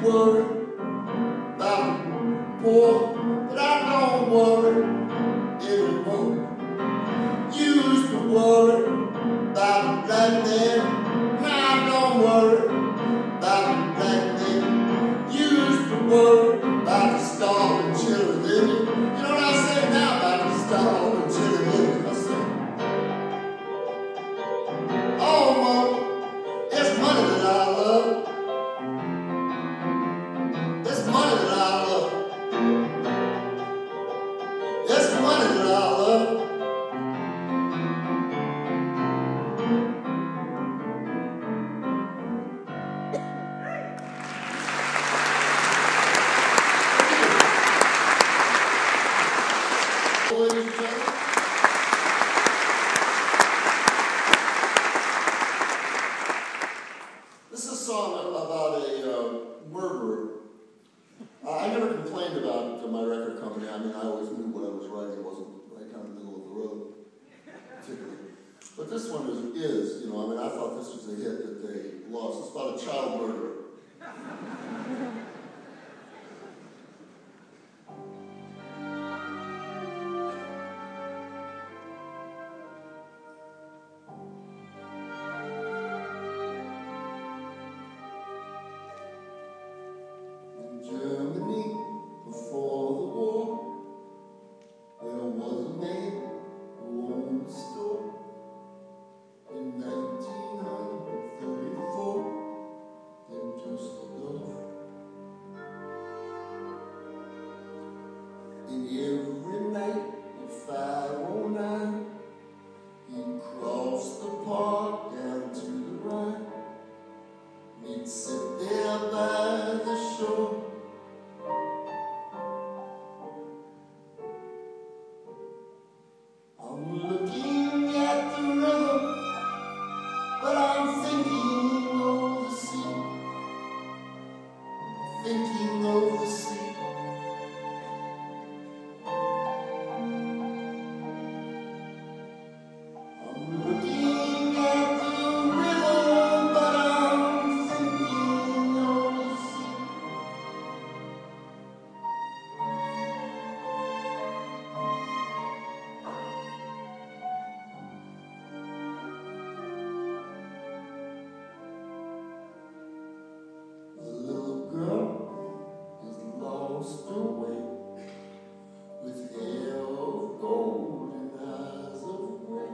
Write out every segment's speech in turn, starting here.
worry about the poor, but I don't worry anymore. Used to worry about the black man, now I don't worry about the black man. Used to worry about the starving children living. You know what I say now about the starving children living? I say, oh, Mama, it's money that I love. It's money that I love. It's money that I love. This is a song about a murderer. I never complained about my record company. I mean, I always knew what I was writing. It wasn't right down the middle of the road, particularly. But this one is, you know, I mean, I thought this was a hit that they lost. It's about a child murderer. Germany, before the war, there was a man who owned a store. In 1934, in Düsseldorf. And every night at 5:09, he'd cross the park down to the Rhine. He'd sit there by the shore. I'm looking at the river, but I'm thinking of the sea. Thinking of the sea. I'm looking at the river, but I'm thinking of the sea. The little girl is lost away, with hair of gold and eyes of gray,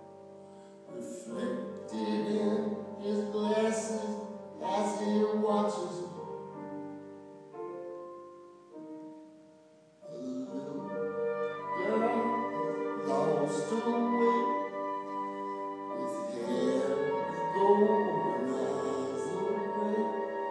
reflected in his glasses as he watches her. The little girl lost away, with hair of gold and eyes of gray.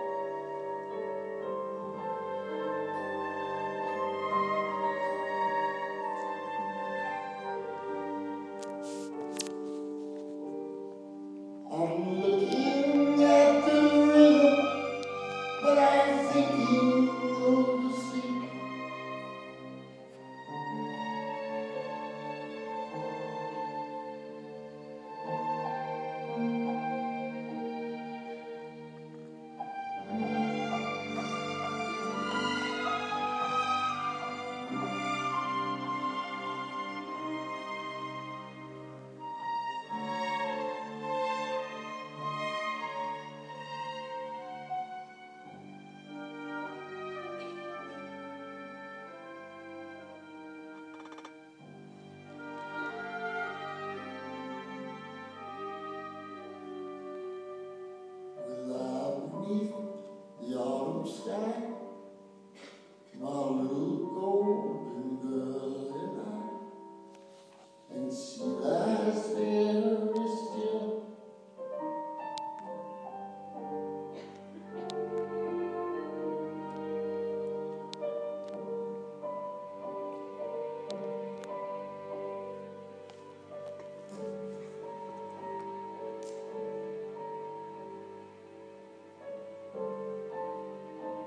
I'm looking at the river, but I'm thinking of the sea. The autumn sky, my little gold